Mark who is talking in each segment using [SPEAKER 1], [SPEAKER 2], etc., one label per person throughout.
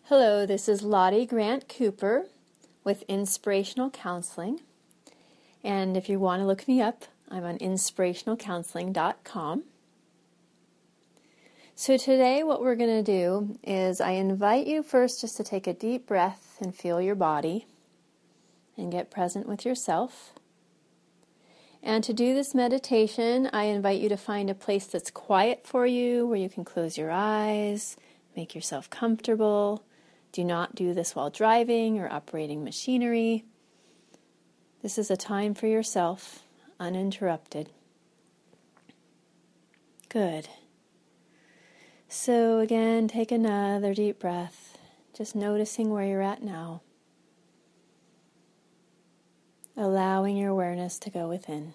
[SPEAKER 1] Hello, this is Lottie Grant Cooper with Inspirational Counseling. And if you want to look me up, I'm on inspirationalcounseling.com. So today what we're going to do is I invite you first just to take a deep breath and feel your body and get present with yourself. And to do this meditation, I invite you to find a place that's quiet for you, where you can close your eyes, make yourself comfortable. Do not do this while driving or operating machinery. This is a time for yourself, uninterrupted. Good. So again, take another deep breath, just noticing where you're at now. Allowing your awareness to go within.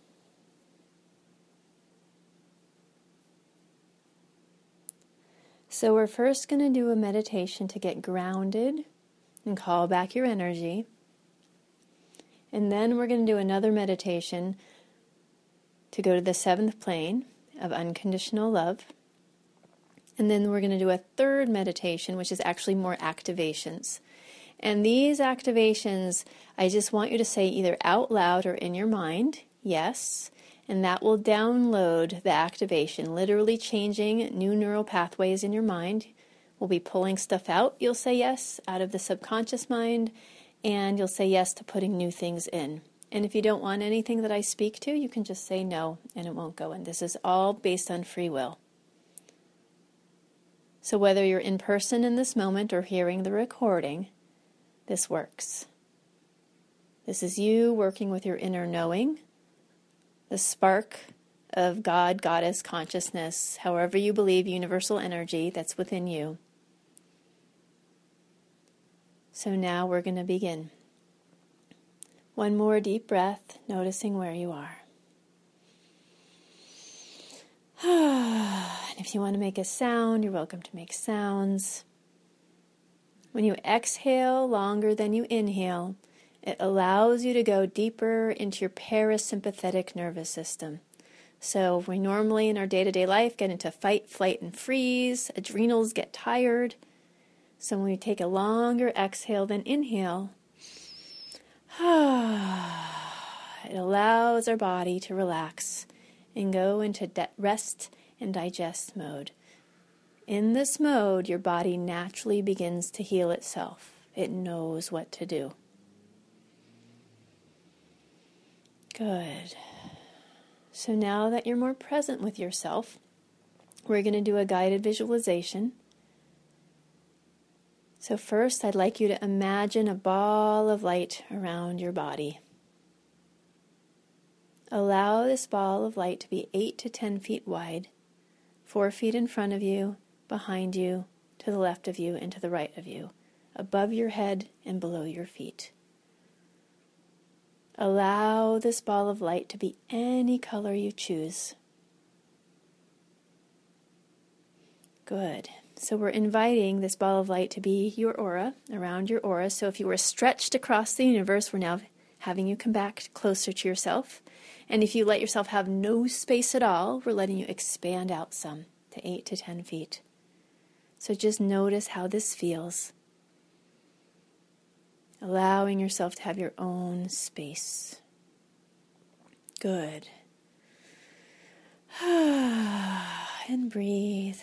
[SPEAKER 1] So we're first going to do a meditation to get grounded and call back your energy. And then we're going to do another meditation to go to the seventh plane of unconditional love. And then we're going to do a third meditation, which is actually more activations. And these activations, I just want you to say either out loud or in your mind, yes. And that will download the activation, literally changing new neural pathways in your mind. We'll be pulling stuff out, you'll say yes, out of the subconscious mind, and you'll say yes to putting new things in. And if you don't want anything that I speak to, you can just say no, and it won't go in. This is all based on free will. So whether you're in person in this moment or hearing the recording, this works. This is you working with your inner knowing, the spark of God, Goddess, consciousness, however you believe, universal energy that's within you. So now we're going to begin. One more deep breath, noticing where you are. And if you want to make a sound, you're welcome to make sounds. When you exhale longer than you inhale, it allows you to go deeper into your parasympathetic nervous system. So we normally in our day-to-day life get into fight, flight, and freeze. Adrenals get tired. So when we take a longer exhale than inhale, it allows our body to relax and go into rest and digest mode. In this mode, your body naturally begins to heal itself. It knows what to do. Good. So now that you're more present with yourself, we're going to do a guided visualization. So first, I'd like you to imagine a ball of light around your body. Allow this ball of light to be 8 to 10 feet wide, 4 feet in front of you, behind you, to the left of you, and to the right of you, above your head and below your feet. Allow this ball of light to be any color you choose. Good. So we're inviting this ball of light to be your aura, around your aura. So if you were stretched across the universe, we're now having you come back closer to yourself. And if you let yourself have no space at all, we're letting you expand out some to 8 to 10 feet. So just notice how this feels. Allowing yourself to have your own space. Good. And breathe.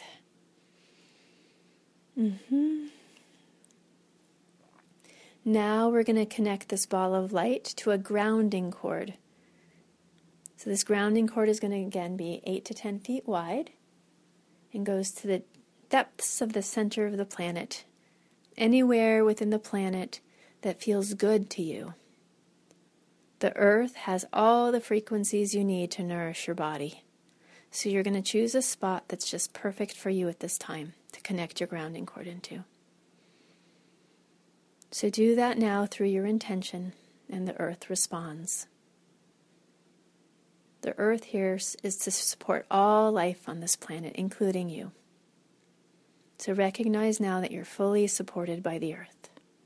[SPEAKER 1] Now we're going to connect this ball of light to a grounding cord. So this grounding cord is going to again be 8 to 10 feet wide and goes to the depths of the center of the planet. Anywhere within the planet that feels good to you. The earth has all the frequencies you need to nourish your body. So you're going to choose a spot that's just perfect for you at this time to connect your grounding cord into. So do that now through your intention, and the earth responds. The earth here is to support all life on this planet, including you. So recognize now that you're fully supported by the earth.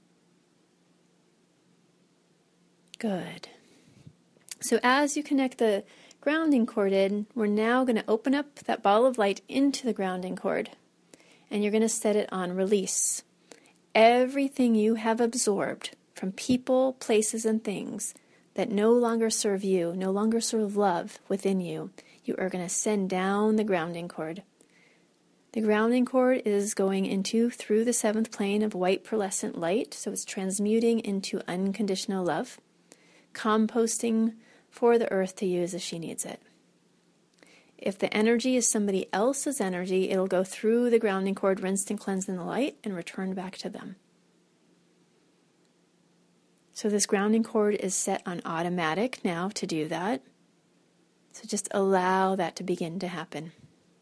[SPEAKER 1] Good. So as you connect the grounding cord in, we're now going to open up that ball of light into the grounding cord. And you're going to set it on release. everything you have absorbed from people, places, and things that no longer serve you, no longer serve love within you, you are going to send down the grounding cord. The grounding cord is going through the seventh plane of white pearlescent light, so it's transmuting into unconditional love, composting for the earth to use as she needs it. If the energy is somebody else's energy, it'll go through the grounding cord, rinsed and cleansed in the light, and return back to them. So this grounding cord is set on automatic now to do that. So just allow that to begin to happen.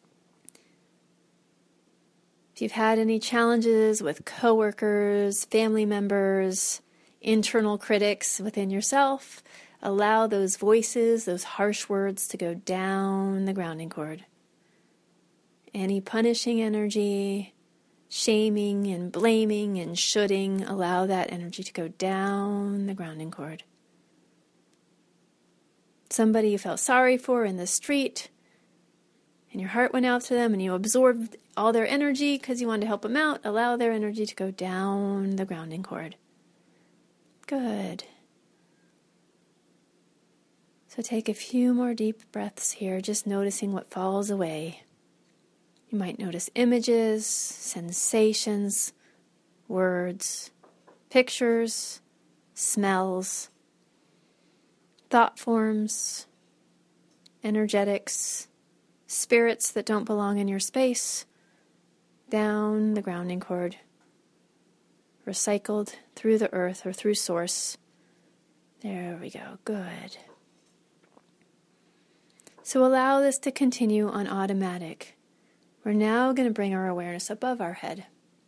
[SPEAKER 1] If you've had any challenges with coworkers, family members, internal critics within yourself, allow those voices, those harsh words to go down the grounding cord. Any punishing energy, shaming and blaming and shoulding, allow that energy to go down the grounding cord. Somebody you felt sorry for in the street, and your heart went out to them and you absorbed all their energy because you wanted to help them out, allow their energy to go down the grounding cord. Good. So take a few more deep breaths here, just noticing what falls away. You might notice images, sensations, words, pictures, smells, thought forms, energetics, spirits that don't belong in your space, down the grounding cord, recycled through the earth or through source. There we go. Good. So allow this to continue on automatic. We're now going to bring our awareness above our head.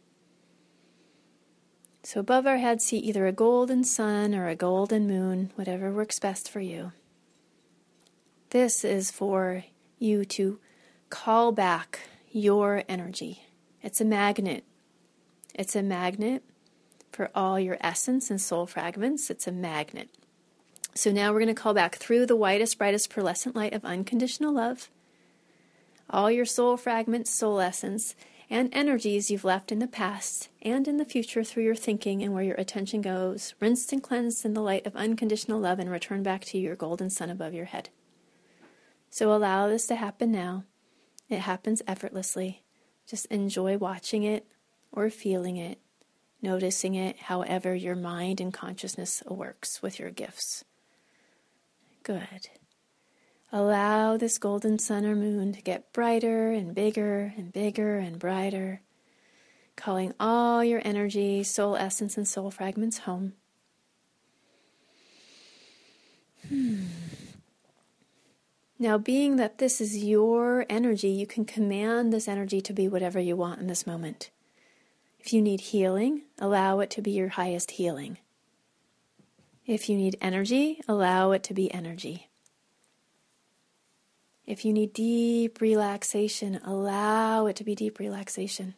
[SPEAKER 1] So above our head, see either a golden sun or a golden moon, whatever works best for you. This is for you to call back your energy. It's a magnet. It's a magnet for all your essence and soul fragments. It's a magnet. So now we're going to call back through the whitest, brightest, pearlescent light of unconditional love, all your soul fragments, soul essence, and energies you've left in the past and in the future through your thinking and where your attention goes, rinsed and cleansed in the light of unconditional love, and return back to your golden sun above your head. So allow this to happen now. It happens effortlessly. Just enjoy watching it or feeling it, noticing it, however your mind and consciousness works with your gifts. Good. Allow this golden sun or moon to get brighter and bigger and bigger and brighter, calling all your energy, soul essence, and soul fragments home. Now, being that this is your energy, you can command this energy to be whatever you want in this moment. If you need healing, allow it to be your highest healing. If you need energy, allow it to be energy. If you need deep relaxation, allow it to be deep relaxation.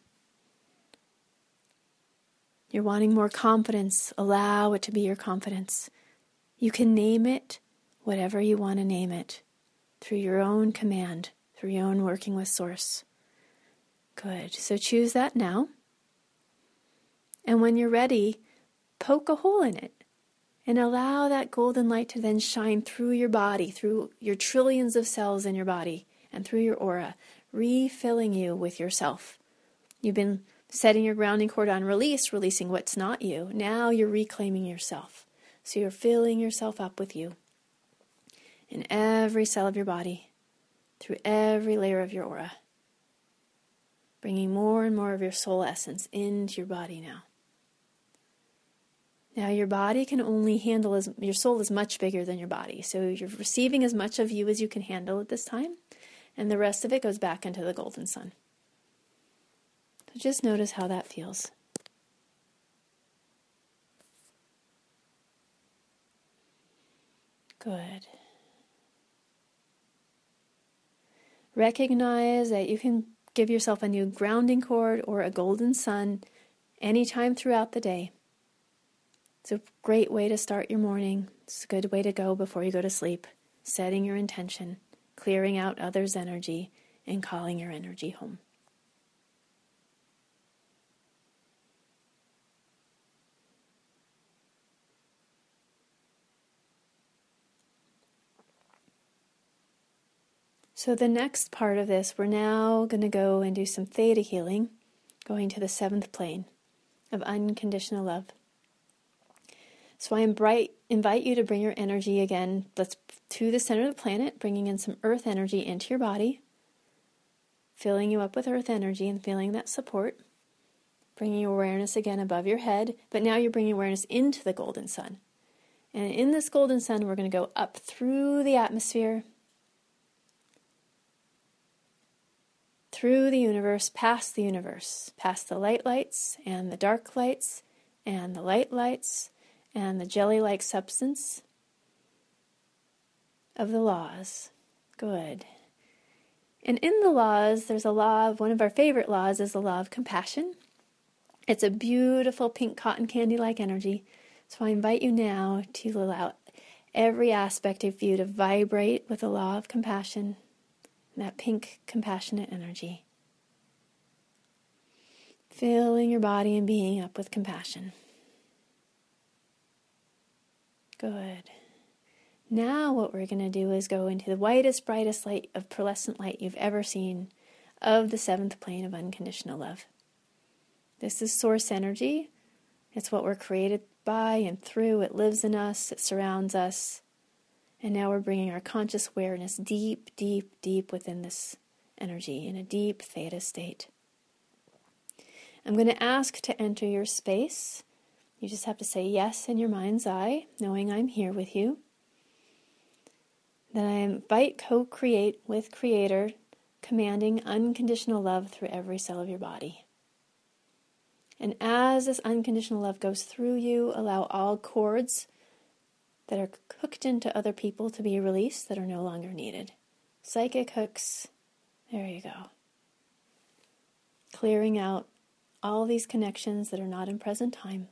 [SPEAKER 1] You're wanting more confidence, allow it to be your confidence. You can name it whatever you want to name it through your own command, through your own working with Source. Good. So choose that now. And when you're ready, poke a hole in it. And allow that golden light to then shine through your body, through your trillions of cells in your body, and through your aura, refilling you with yourself. You've been setting your grounding cord on release, releasing what's not you. Now you're reclaiming yourself. So you're filling yourself up with you in every cell of your body, through every layer of your aura, bringing more and more of your soul essence into your body now. Now your body can only handle, your soul is much bigger than your body. So you're receiving as much of you as you can handle at this time. And the rest of it goes back into the golden sun. So just notice how that feels. Good. Recognize that you can give yourself a new grounding cord or a golden sun anytime throughout the day. It's a great way to start your morning. It's a good way to go before you go to sleep. Setting your intention, clearing out others' energy, and calling your energy home. So the next part of this, we're now going to go and do some theta healing, going to the 7th plane of unconditional love. So I invite you to bring your energy again, to the center of the planet, bringing in some earth energy into your body, filling you up with earth energy and feeling that support, bringing your awareness again above your head, but now you're bringing awareness into the golden sun. And in this golden sun, we're going to go up through the atmosphere, through the universe, past the light lights and the dark lights and the light lights and the jelly-like substance of the laws. Good. And in the laws, there's one of our favorite laws is the law of compassion. It's a beautiful pink cotton candy-like energy. So I invite you now to allow every aspect of you to vibrate with the law of compassion, that pink, compassionate energy. Filling your body and being up with compassion. Good. Now what we're going to do is go into the whitest, brightest light of pearlescent light you've ever seen of the 7th plane of unconditional love. This is source energy. It's what we're created by and through. It lives in us. It surrounds us. And now we're bringing our conscious awareness deep, deep, deep within this energy in a deep theta state. I'm going to ask to enter your space. You just have to say yes in your mind's eye, knowing I'm here with you. Then I invite co-create with Creator, commanding unconditional love through every cell of your body. And as this unconditional love goes through you, allow all cords that are hooked into other people to be released that are no longer needed. Psychic hooks, there you go. Clearing out all these connections that are not in present time.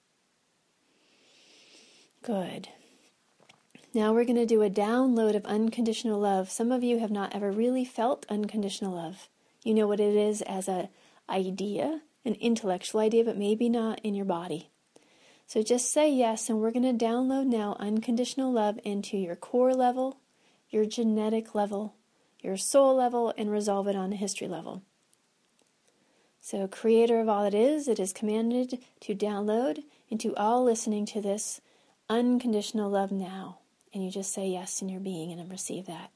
[SPEAKER 1] Good. Now we're going to do a download of unconditional love. Some of you have not ever really felt unconditional love. You know what it is as an idea, an intellectual idea, but maybe not in your body. So just say yes, and we're going to download now unconditional love into your core level, your genetic level, your soul level, and resolve it on a history level. So Creator of all it is commanded to download into all listening to this unconditional love now. And you just say yes in your being and receive that.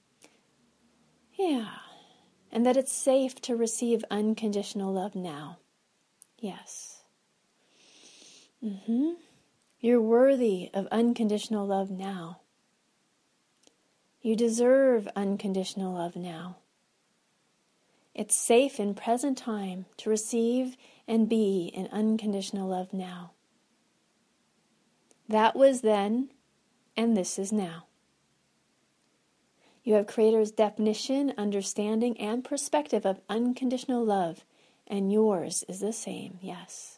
[SPEAKER 1] Yeah. And that it's safe to receive unconditional love now. Yes. You're worthy of unconditional love now. You deserve unconditional love now. It's safe in present time to receive and be in unconditional love now. That was then, and this is now. You have Creator's definition, understanding, and perspective of unconditional love, and yours is the same, yes.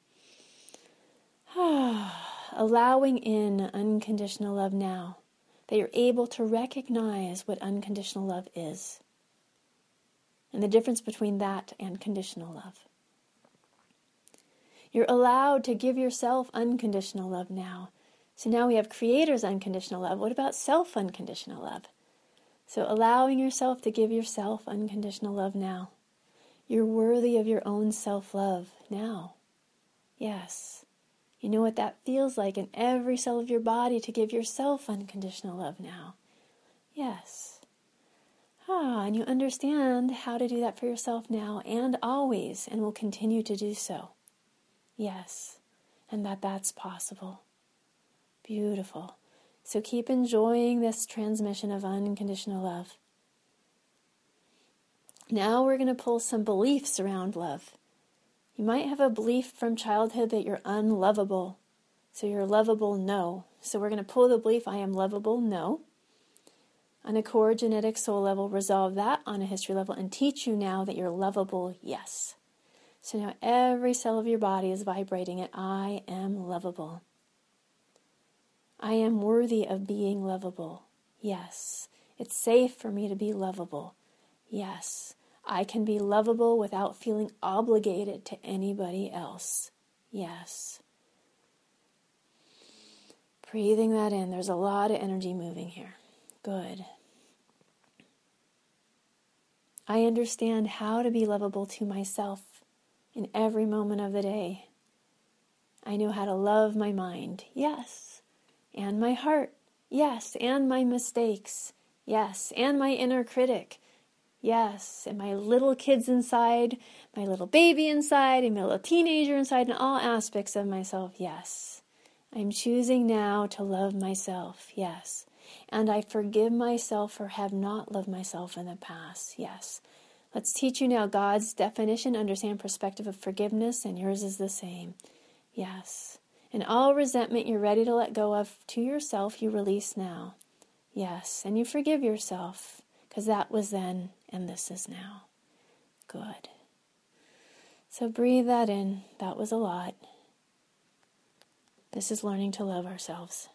[SPEAKER 1] Allowing in unconditional love now, that you're able to recognize what unconditional love is, and the difference between that and conditional love. You're allowed to give yourself unconditional love now. So now we have Creator's unconditional love. What about self-unconditional love? So allowing yourself to give yourself unconditional love now. You're worthy of your own self-love now. Yes. You know what that feels like in every cell of your body to give yourself unconditional love now. Yes. And you understand how to do that for yourself now and always, and will continue to do so. Yes. And that's possible. Beautiful. So keep enjoying this transmission of unconditional love. Now we're going to pull some beliefs around love. You might have a belief from childhood that you're unlovable. So you're lovable, no. So we're going to pull the belief, I am lovable, no. On a core genetic soul level, resolve that on a history level and teach you now that you're lovable, yes. So now every cell of your body is vibrating it, I am lovable. I am worthy of being lovable. Yes. It's safe for me to be lovable. Yes. I can be lovable without feeling obligated to anybody else. Yes. Breathing that in. There's a lot of energy moving here. Good. I understand how to be lovable to myself in every moment of the day. I know how to love my mind, yes, and my heart, yes, and my mistakes, yes, and my inner critic, yes, and my little kids inside, my little baby inside, and my little teenager inside, and all aspects of myself, yes. I'm choosing now to love myself, yes. And I forgive myself for have not loved myself in the past, yes. Let's teach you now God's definition, understand perspective of forgiveness, and yours is the same. Yes. And all resentment you're ready to let go of to yourself, you release now. Yes. And you forgive yourself, because that was then and this is now. Good. So breathe that in. That was a lot. This is learning to love ourselves.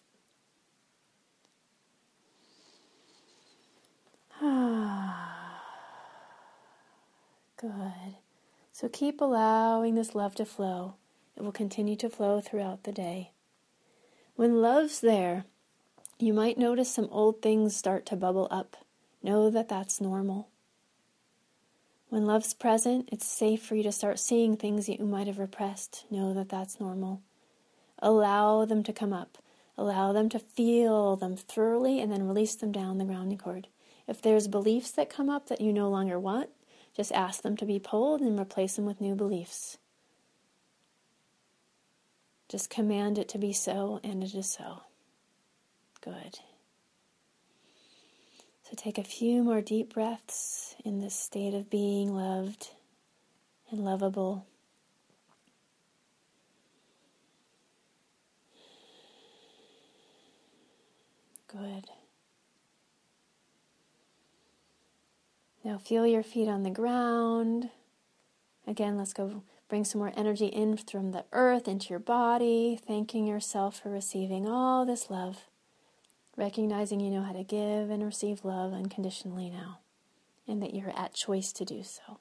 [SPEAKER 1] Good. So keep allowing this love to flow. It will continue to flow throughout the day. When love's there, you might notice some old things start to bubble up. Know that that's normal. When love's present, it's safe for you to start seeing things that you might have repressed. Know that that's normal. Allow them to come up. Allow them to feel them thoroughly and then release them down the grounding cord. If there's beliefs that come up that you no longer want, just ask them to be pulled and replace them with new beliefs. Just command it to be so, and it is so. Good. So take a few more deep breaths in this state of being loved and lovable. Good. Now feel your feet on the ground. Again, let's go bring some more energy in from the earth into your body, thanking yourself for receiving all this love, recognizing you know how to give and receive love unconditionally now, and that you're at choice to do so.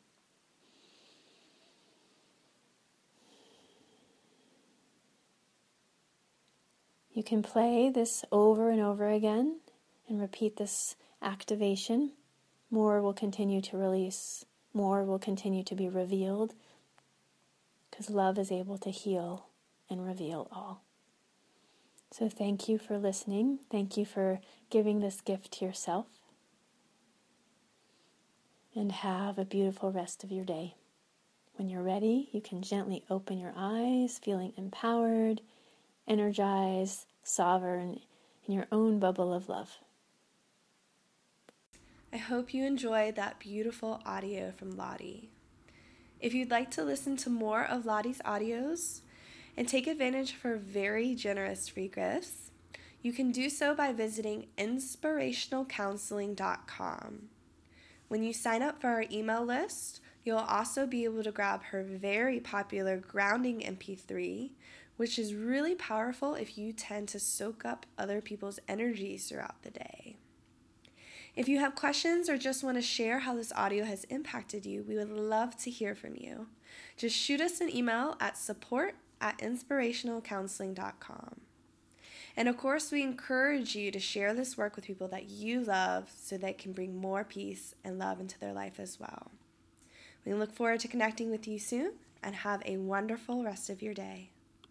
[SPEAKER 1] You can play this over and over again and repeat this activation. More will continue to release. More will continue to be revealed, because love is able to heal and reveal all. So thank you for listening. Thank you for giving this gift to yourself. And have a beautiful rest of your day. When you're ready, you can gently open your eyes, feeling empowered, energized, sovereign in your own bubble of love.
[SPEAKER 2] I hope you enjoyed that beautiful audio from Lottie. If you'd like to listen to more of Lottie's audios and take advantage of her very generous free gifts, you can do so by visiting inspirationalcounseling.com. When you sign up for our email list, you'll also be able to grab her very popular Grounding MP3, which is really powerful if you tend to soak up other people's energies throughout the day. If you have questions or just want to share how this audio has impacted you, we would love to hear from you. Just shoot us an email at support@inspirationalcounseling.com. And of course, we encourage you to share this work with people that you love so they can bring more peace and love into their life as well. We look forward to connecting with you soon, and have a wonderful rest of your day.